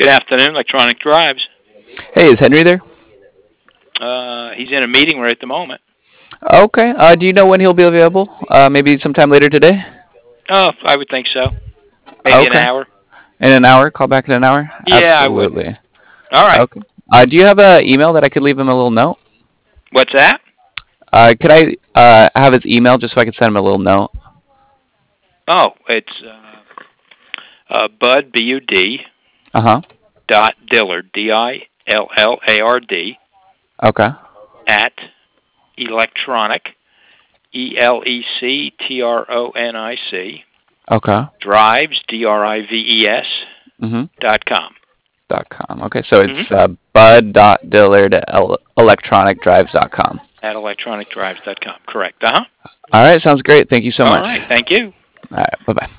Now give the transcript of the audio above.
Good afternoon, Electronic Drives. Hey, is Henry there? He's in a meeting right at the moment. Okay. Do you know when he'll be available? Maybe sometime later today? Oh, I would think so. Maybe an Okay. hour. In an hour? Call back in an hour? Yeah, I would. Absolutely. All right. Okay. Do you have an email that I could leave him a little note? What's that? Could I have his email just so I could send him a little note? Oh, it's Bud Bud Uh huh. dot Dillard Dillard Okay. at electronic Electronic Okay. drives Drives Mm-hmm. .com. .com. Okay. So Mm-hmm. it's bud.dillard at electronicdrives.com. At electronicdrives.com. Correct. Uh huh. All right. Sounds great. Thank you so All much. right. Thank you. All right. Bye bye.